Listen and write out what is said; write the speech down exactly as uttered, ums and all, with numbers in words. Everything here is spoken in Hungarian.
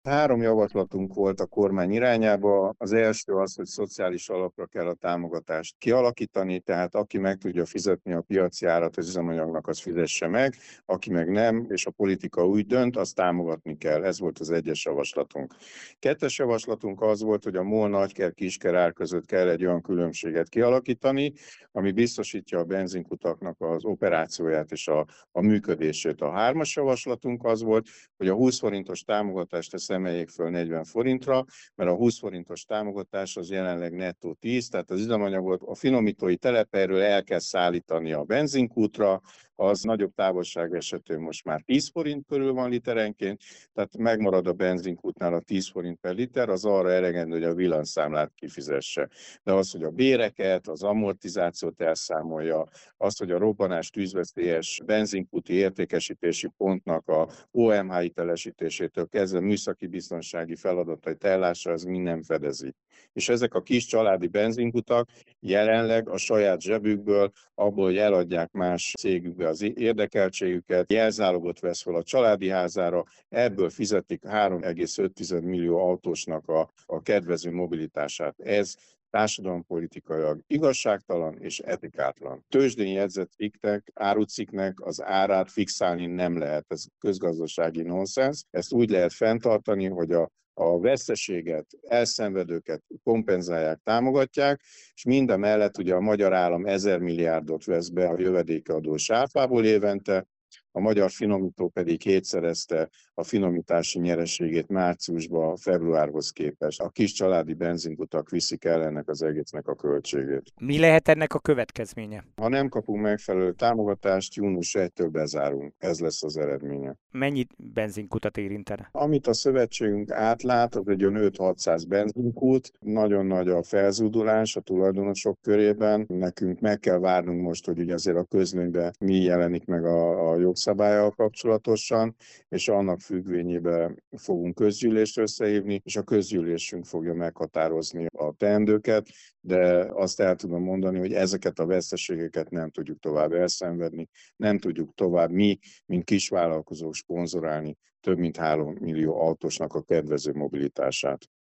Három javaslatunk volt a kormány irányába. Az első az, hogy szociális alapra kell a támogatást kialakítani, tehát aki meg tudja fizetni a piaci árat az üzemanyagnak, az fizesse meg, aki meg nem, és a politika úgy dönt, azt támogatni kell. Ez volt az egyes javaslatunk. Kettes javaslatunk az volt, hogy a MOL nagyker kisker ár között kell egy olyan különbséget kialakítani, ami biztosítja a benzinkutaknak az operációját és a, a működését. A hármas javaslatunk az volt, hogy a húsz forintos támogatást ezt emeljék föl negyven forintra, mert a húsz forintos támogatás az jelenleg nettó tíz, tehát az üzemanyagot a finomítói telephelyről el kell szállítani a benzinkútra, az nagyobb távolság esetén most már tíz forint körül van literenként, tehát megmarad a benzinkútnál a tíz forint per liter, az arra elegendő, hogy a villanyszámlát kifizesse. De az, hogy a béreket, az amortizációt elszámolja, az, hogy a robbanás tűzveszélyes benzinkúti értékesítési pontnak a o em há hitelesítésétől kezdve műszaki biztonsági feladatait ellásra, az mind nem fedezi. És ezek a kis családi benzinkutak jelenleg a saját zsebükből, abból, hogy eladják más cégükbe az érdekeltségüket, jelzálogot vesz fel a családi házára, ebből fizetik három egész öt millió autósnak a, a kedvező mobilitását. Ez társadalompolitikailag igazságtalan és etikátlan. Tőzsdén jegyzett cikknek, árucikknek az árát fixálni nem lehet, ez közgazdasági nonsens. Ezt úgy lehet fenntartani, hogy a a veszteséget, elszenvedőket kompenzálják, támogatják, és mindemellett ugye a magyar állam ezer milliárdot vesz be a jövedékeadós áfából évente, a magyar finomító pedig hétszerezte a finomítási nyereségét márciusban februárhoz képest. A kis családi benzinkutak viszik el ennek az egésznek a költségét. Mi lehet ennek a következménye? Ha nem kapunk megfelelő támogatást, június elsejétől bezárunk. Ez lesz az eredménye. Mennyi benzinkutat érintene? Amit a szövetségünk átlát, az egy olyan öt-hatszáz benzinkút. Nagyon nagy a felzúdulás a tulajdonosok körében. Nekünk meg kell várnunk most, hogy ugye azért a közlönyben mi jelenik meg a, a jogszabállyal kapcsolatosan, és annak függvényében fogunk közgyűlést összehívni, és a közgyűlésünk fogja meghatározni a teendőket, de azt el tudom mondani, hogy ezeket a veszteségeket nem tudjuk tovább elszenvedni, nem tudjuk tovább mi, mint kisvállalkozók szponzorálni több mint három millió autósnak a kedvező mobilitását.